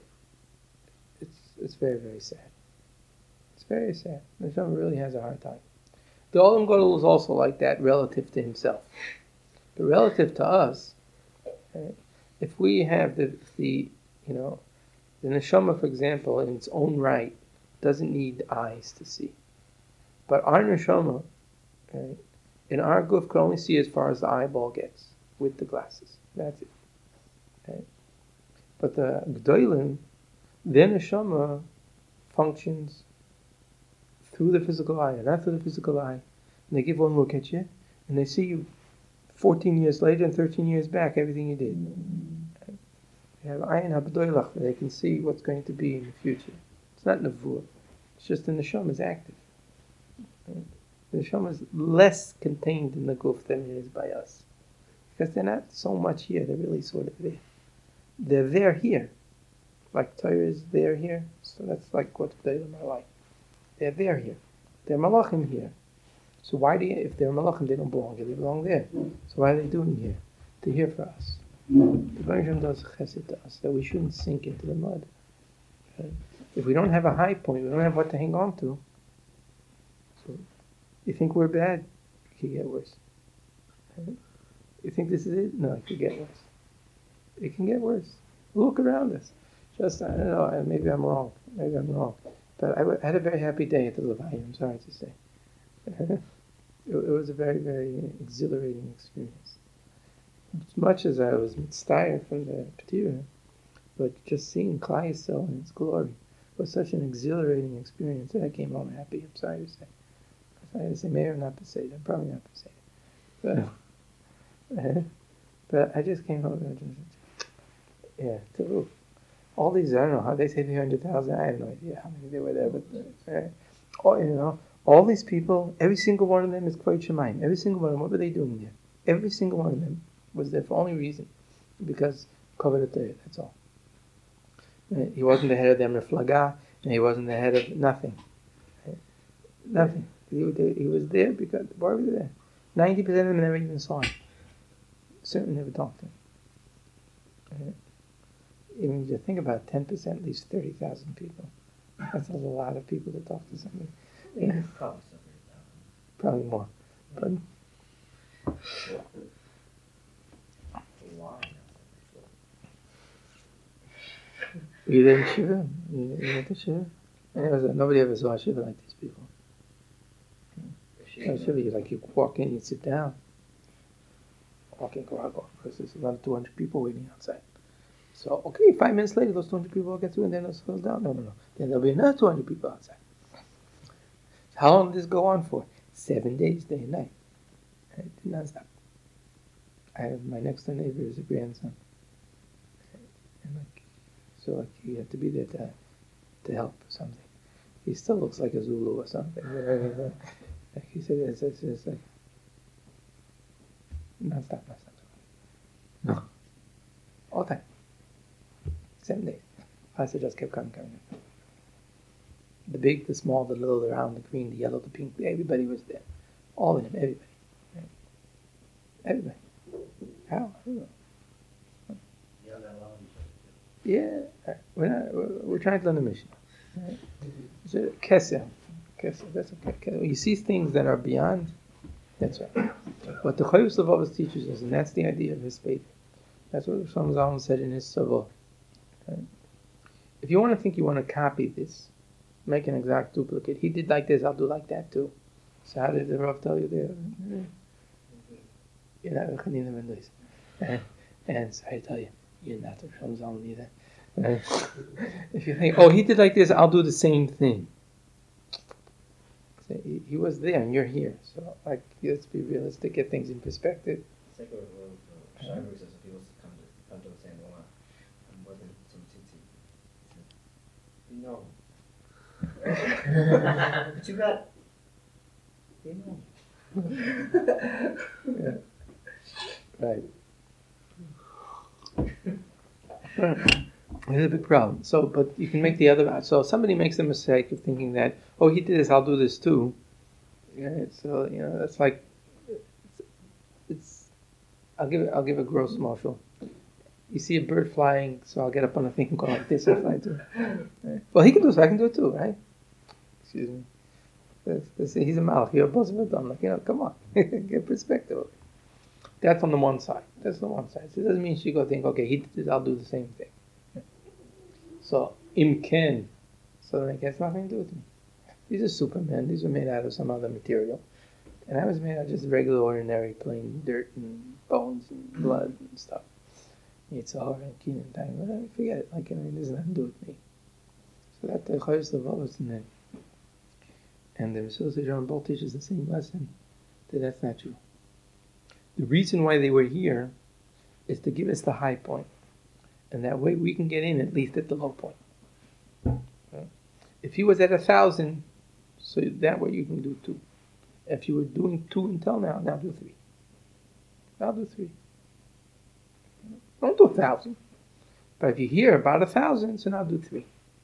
it's it's very, very sad. It's very sad. The neshama really has a hard time. The Olam Gadol is also like that relative to himself. But relative to us, right, if we have the, the, you know, the neshama, for example, in its own right, doesn't need eyes to see. But our neshama, right, in our guf can only see as far as the eyeball gets with the glasses. That's it. Right? But the Gdolim, their neshama functions through the physical eye, and not through the physical eye. And they give one look at you, and they see you fourteen years later and thirteen years back, everything you did. Right? They have ayin habdoilach, they can see what's going to be in the future. It's not nevuah. It's just the neshama is active. Right? The neshama is less contained in the guf than it is by us. Because they're not so much here, they're really sort of there. They're there here. Like Torah is there here, so that's like what the Gdolim are like. They're there here. They're malachim here. So why do you, if they're malachim, they don't belong here, they belong there. So why are they doing here? They're here for us. The Baruch does chesed to us, that we shouldn't sink into the mud. Right? If we don't have a high point, we don't have what to hang on to, so you think we're bad, it could get worse. Right? You think this is it? No, it could get worse. It can get worse. Look around us. Just, I don't know, maybe I'm wrong. Maybe I'm wrong. But I had a very happy day at the Levi, I'm sorry to say. it, it was a very, very exhilarating experience. As much as I was tired from the Petira, but just seeing Klal Yisrael in its glory was such an exhilarating experience that I came home happy, I'm sorry to say. I'm sorry to say, maybe I'm not Pesach, I'm probably not Pesach. But, but I just came home and just, yeah, to, all these, I don't know how they say three hundred thousand, I have no idea how many there were there, but, uh, oh, you know, all these people, every single one of them is Kvod Shemaim. Every single one of them, what were they doing there? Every single one of them was there for only reason, because Kavod HaTorah, that's all. Right? He wasn't the head of the Meflaga, and he wasn't the head of nothing. Right? Nothing. He, he was there because, why were they there? ninety percent of them never even saw him. Certainly never talked to him. Right? Even if you think about it, ten percent, at least thirty thousand people. That's a lot of people to talk to somebody. Yeah. Probably something. Probably more. But you didn't shiva. You, you went to shiva. And it was a, nobody ever saw a shiva like these people. A shiva, you like you walk in, you sit down. Walk in, go out, go. Because there's around two hundred people waiting outside. So, okay, five minutes later, those two hundred people will get through and then it'll slow down. No, no, no. Then there'll be another two hundred people outside. How long did this go on for? Seven days, day and night. It did not stop. I have, my next door neighbor is a grandson. And like, so like you have to be there to to help or something. He still looks like a Zulu or something. Like he said, it's, it's, it's like, non stop, non stop. No. All the time. Seven days. Pastor just kept coming, coming. The big, the small, the little, the round, the green, the yellow, the pink, everybody was there. All of them, everybody. Right? Everybody. How? I don't know. Yeah, we're, not, we're, we're trying to learn the mission. Right? So, Kesser. Kesser, that's okay. Kesser. When you see things that are beyond, that's right. What the Chayyus Levavos teaches us, and that's the idea of his faith. That's what Shlomo Zalman said in his Savah. Right? If you want to think you want to copy this, make an exact duplicate. He did like this, I'll do like that too. So how did the Rav tell you there? You're not a Chanina Mendoza. And, and so I tell you, you're not a Shlomo Zalman either. Right? If you think, oh, he did like this, I'll do the same thing. So he, he was there and you're here. So like, let's be realistic, get things in perspective. It's like what Shaibu says, if he was to come to come to the same one, and wasn't some titi. No. But you got, you know. Yeah. Right. Right. It's a big problem. So, but you can make the other. So, somebody makes the mistake of thinking that, oh, he did this, I'll do this too. Yeah. So, you know, that's like, it's. it's I'll give it. I'll give a gross marshal. You see a bird flying, so I'll get up on the thing and go like this and fly too. Right? Well, he can do it, so I can do it too, right? Excuse me. That's, that's, he's a malach. You're a boss of a dumb. Like, you know, come on, get perspective. That's on the one side. That's the one side. So it doesn't mean she go think, okay, he did this, I'll do the same thing. So, im ken. So then it has nothing to do with me. These are Superman. These are made out of some other material. And I was made out of just regular, ordinary, plain dirt and bones and blood and stuff. It's all right, keen and time. But I forget it. Like, I mean, it doesn't have to do with me. So that the Chayyus Levavos in that. And the Mesilas Yesharim both teaches the same lesson, that that's not true. The reason why they were here is to give us the high point. And that way we can get in at least at the low point. Right? If he was at a thousand, so that way you can do two. If you were doing two until now, now do three. Now do three. Don't do a thousand. But if you hear about a thousand, so now do three.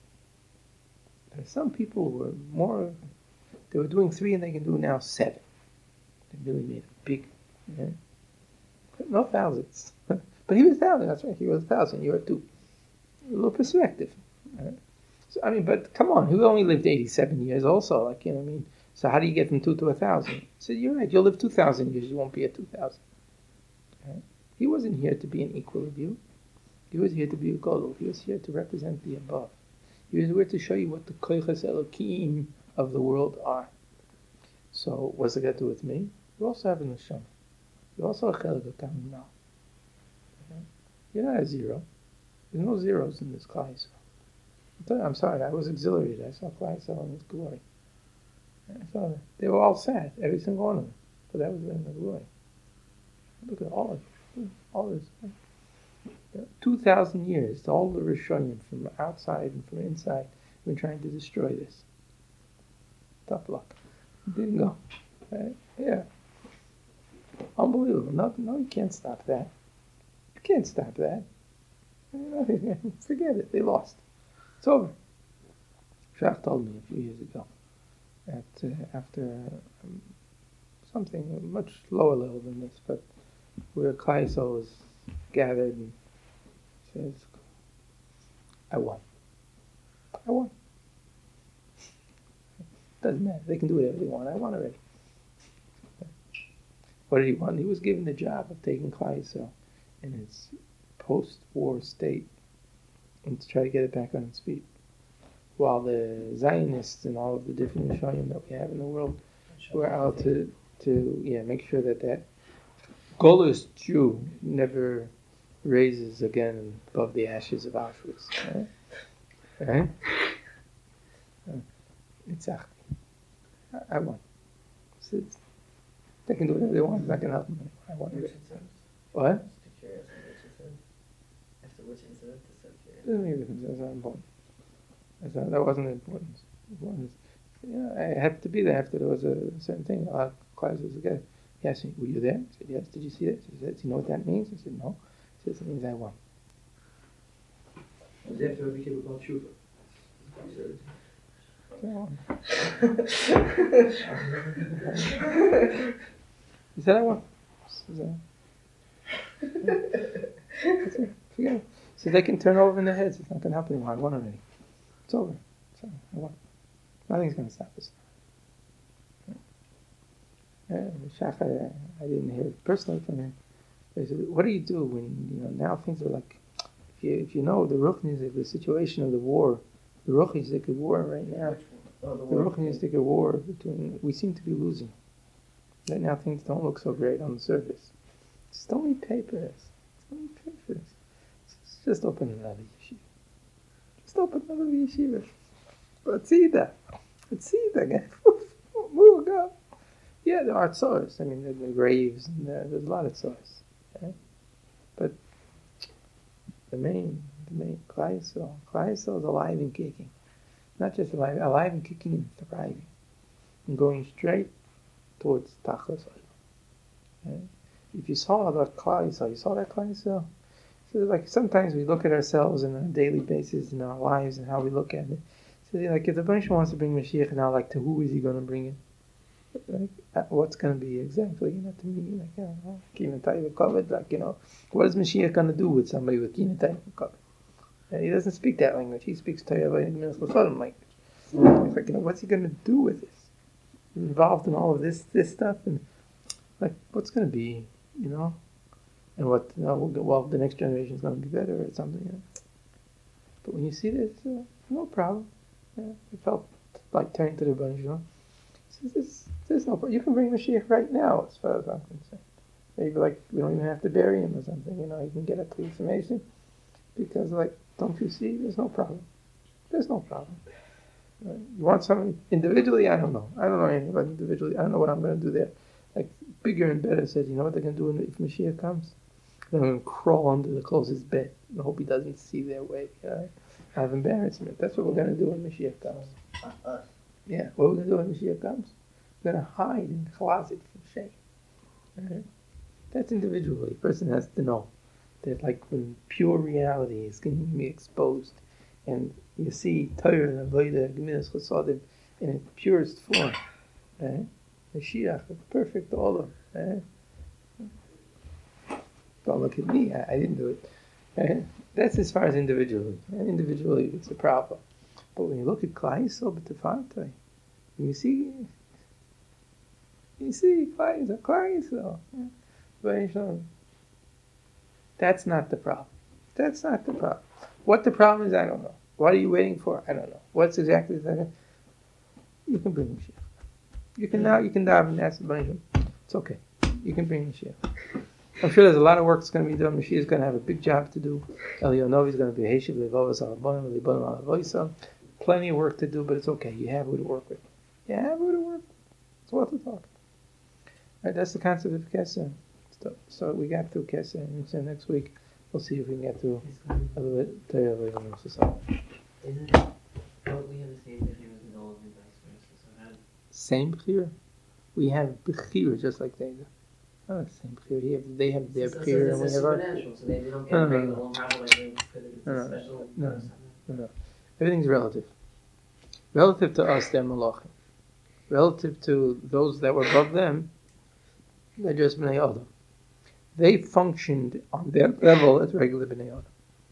And some people were more, they were doing three and they can do now seven. They really made a big, yeah. No thousands. But he was a thousand, that's right. He was a thousand, you were two. A little perspective. Right? So, I mean, but come on, he only lived eighty-seven years also. Like, you know what I mean? So how do you get from two to a thousand? He said, you're right, you'll live two thousand years, you won't be at two thousand. Right? He wasn't here to be an equal of you. He was here to be a Godel. He was here to represent the above. He was here to show you what the Koiches Elokim of the world are. So what's it got to do with me? You also have a neshama. You also have a chelik of Tamim now. You're not a zero. There's no zeros in this class. I'm sorry, I was exhilarated. I saw Klai in his glory. I saw that. They were all sad, every single one of them. But that was in the glory. Look at all of it. All this. Two thousand years, all the Rishonim from outside and from inside have been trying to destroy this. Tough luck. It didn't go. Right? Yeah. Unbelievable. No, no, you can't stop that. You can't stop that. Forget it. They lost. It's over. Shach told me a few years ago that uh, after um, something much lower level than this, but where Klaiso was gathered and says, I won. I won. Doesn't matter. They can do whatever they want. I won already. What did he want? He was given the job of taking Klaiso in its post-war state and to try to get it back on its feet. While the Zionists and all of the different Rishonim that we have in the world were out to, to yeah, make sure that that Golos Jew never raises again above the ashes of Auschwitz. Right? Right? It's I, I won. So they can do whatever they want. It's not going to help them. I won. What? Doesn't make a difference. That's not important. That's not, that wasn't important. Important is, you know, I had to be there after there was a certain thing. Our class was again. He asked me, were you there? I said, yes. Did you see it? He said, do you know what that means? I said, no. He said, it means I won. It was after I became about Tshuva. I won. He said, I won. He said, forget it. So they can turn over in their heads. It's not going to happen anymore. I won already. It's over. It's over. I won. Nothing's going to stop us. Uh, Shachar, I didn't hear it personally from him. He said, what do you do when, you know, now things are like, if you if you know the Ruchnizik, the situation of the war, the Ruchnizik war right now, Oh, the the war. Ruchnizik war between, we seem to be losing. Right now things don't look so great on the surface. Just don't read papers. Just don't read papers. Just, just open another yeshiva. Just open another yeshiva. Let's see that. Let's see that guy. Move, go. Yeah, there are tzores. I mean, there are the graves, and there, there's a lot of tzores. Okay? But the main, the main, Klal Yisrael, Klal Yisrael is alive and kicking. Not just alive, alive and kicking and thriving. And going straight towards Tachlis. Okay? If you saw that Klal Yisrael, you saw that Klal Yisrael? So like sometimes we look at ourselves on a daily basis in our lives and how we look at it. So like if the Baruch wants to bring Mashiach now, like to who is he going to bring it? Like, uh, what's going to be exactly, you know, to me, like, you know, Kinatay V'Kavod, like, you know, what is Mashiach going to do with somebody with Kinatay V'Kavod? And he doesn't speak that language, he speaks Torah language. Like, you know, what's he going to do with this? He's involved in all of this, this stuff, and, like, what's going to be, you know? And what, you know, well, the next generation is going to be better or something, you know? But when you see this, uh, no problem. Yeah, it felt like turning to the bunch, you know? There's, there's no problem. You can bring Mashiach right now, as far as I'm concerned. Maybe like we don't even have to bury him or something. You know, you can get a clear information because, like, don't you see? There's no problem. There's no problem. Right? You want something individually? I don't know. I don't know anything about individually. I don't know what I'm going to do there. Like bigger and better said, you know what they're going to do if Mashiach comes? They're going to crawl under the closest bed and hope he doesn't see their way. Right? Have embarrassment. That's what we're going to do when Mashiach comes. Us. Yeah, what we're going to do when Mashiach comes? We're going to hide in the closet from shame. Right? That's individually. A person has to know that, like, when pure reality is going to be exposed, and you see Torah and Avodah, Gemilas Chasadim in its purest form, right? Mashiach, a perfect order. Right? Don't look at me. I, I didn't do it. Right? That's as far as individually. And individually, it's a problem. But when you look at Klal Yisrael b'Tefartai, you see, you see Klal Yisrael, Klal Yisrael. That's not the problem. That's not the problem. What the problem is, I don't know. What are you waiting for? I don't know. What's exactly the You can bring Mashiach. You can now. You can daven and ask the Baruch. It's okay. You can bring Mashiach. I'm sure there's a lot of work that's going to be done. Mashiach is going to have a big job to do. Eliyahu Novi is going to be Heshiv Levavos Alabonim Lebanon Alavoisam. Plenty of work to do, but it's okay. You have who to work with. You have who to work with. It's worth the talk. Right, that's the concept of Kesser. So, so we got through Kesser, and so next week we'll see if we can get through a little bit. Tell you a little bit. Isn't it? Don't we have the same Bechira as Noah and vice versa? So how? Same Bechira. We have Bechira just like they do. Oh, the same Bechira. Have, they have their so, Bechira, so and we it's have our. supernatural, so they, they don't get No, a no, regular no. one problem like they because it's No, a no, special. no, person. No, no. Everything's relative. Relative to us, they're malachim. Relative to those that were above them, they're just bnei Adam. They functioned on their level as regular bnei Adam.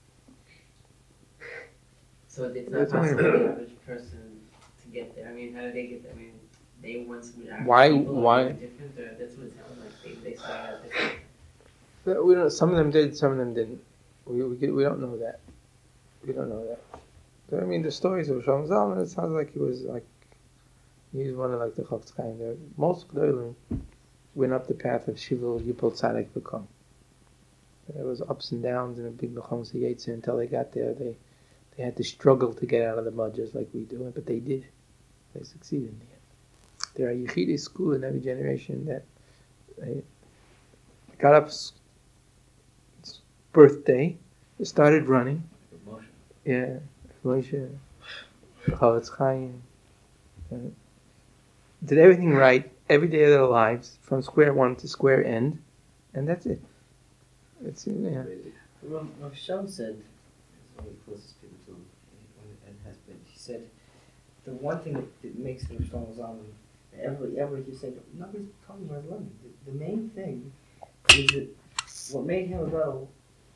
So it's not That's possible only- for the average person to get there. I mean, how do they get there? I mean, they once with average Why- people, why- are they different? Or that's what it sounds like. They they started out different. But we don't. Some of them did, some of them didn't. We we, get- we don't know that. We don't know that. But, I mean, the stories of Shalom Zalman, it sounds like he was like he was one of like the Chofetz Chaim there. Most Gdolim went up the path of Shivul Yipol Tzaddik B'Kom. There was ups and downs in a big B'Kom Siyetzer until they got there. They they had to struggle to get out of the mud just like we do, but they did. They succeeded in the end. There are Yechidei school in every generation that they got up s- s- birthday, they started running. Emotion. Yeah, Moshe, Chofetz Chaim, uh, did everything right every day of their lives from square one to square end, and that's it. It's yeah. Rav Rav Shal said, he's one of the closest people to him, and has been, he said, the one thing that, that makes Rav Shlomo Zalman ever, ever, he said, nobody's talking about his learning. The, the main thing is that what made him go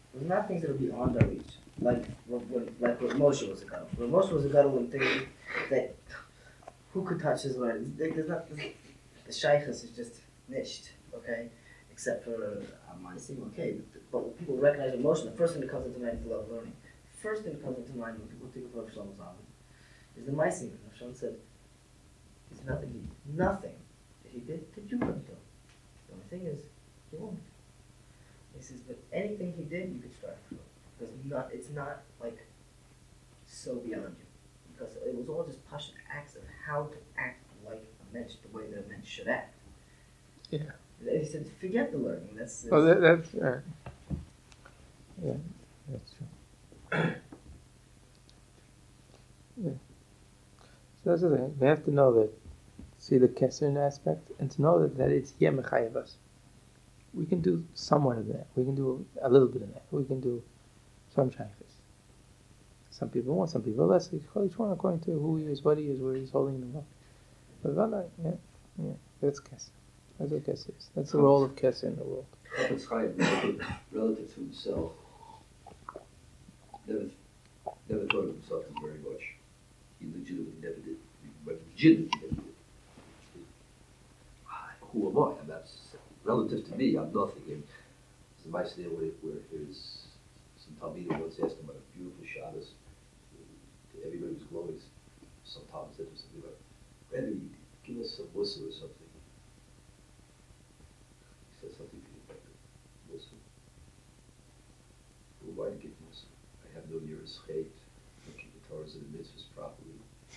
There's not things that are beyond our reach. Like what, what, like what Moshe was a gadol. When Moshe was a gadol, when thinking that who could touch his word? There's not the shaykhs is just nished, okay, except for uh, Ma'asim, okay. But when people recognize emotion, the first thing that comes into mind is the love of learning. The first thing that comes into mind when people think of Rav Shlomo Zalman is the Ma'asim. Rav Shlomo said, "There's nothing, he, nothing that he did that you couldn't do. The only thing is, you won't." He says, but anything he did, you could strive for. Because not, it's not like so beyond you. Because it was all just passionate acts of how to act like a mensch, the way that a mensch should act. Yeah. He said, forget the learning. That's, that's Oh, that, that's right. Yeah, that's true. Yeah. So that's the thing. We have to know that, see the Kesser aspect, and to know that, that it's Yemechayev us. We can do somewhat of that. We can do a little bit of that. We can do some shaykhs. Some people more, some people less. Each one according to who he is, what he is, where he's holding them up. But Vada, yeah, yeah, that's Kesser. That's what Kesser is. That's the role of Kesser in the world. Chofetz Chaim, relative to himself, never, never thought of himself as very much. He legitimately never did. But legitimately never did. Who am I? And that's relative to me. I'm nothing. And there's a nice there where, where his some Talmidim once asked him about a beautiful Shabbos. To everybody was glowing. Some Talmud said to him something about, Rebbe, give us some wussur or something. He said something to the effect of wussur. Well, why to give wussur? I have no year's hate. I keep the Torahs and the mitzvahs properly.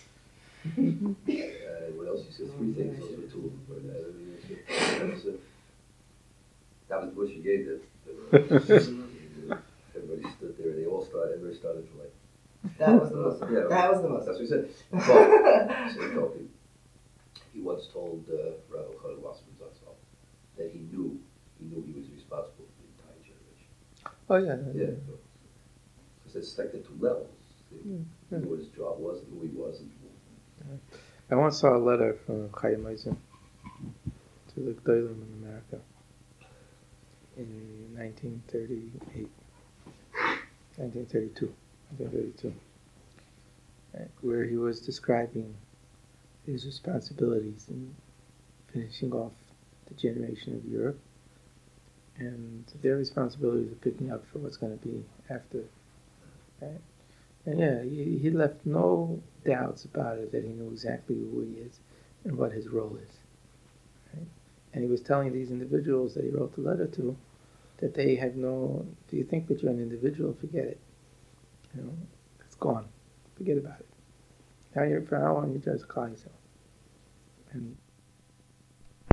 uh, what else? He said three things. Those were two of them. But, uh, that was, uh, that was what she gave them. Everybody stood there. They all started. Everybody started to like. that was the most. Yeah, that was the most. That's what he said. But, so he told me. He once told uh, Rabbi Chaim Wasserman Zatzal that he knew he knew he was responsible for the entire generation. Oh yeah. Yeah. Because it's like the two levels. He Yeah. knew what his job was and who he was. And I once saw a letter from Chaim Eisen to the Gdolim in America in nineteen thirty-eight, nineteen thirty-two, nineteen thirty-two, right, where he was describing his responsibilities in finishing off the generation of Europe and their responsibilities of picking up for what's going to be after, right? And yeah, he, he left no doubts about it, that he knew exactly who he is and what his role is. Right? And he was telling these individuals that he wrote the letter to that they have no, if you think that you're an individual, forget it. You know, it's gone. Forget about it. Now you're, for now on, you're just Klal Yisrael. And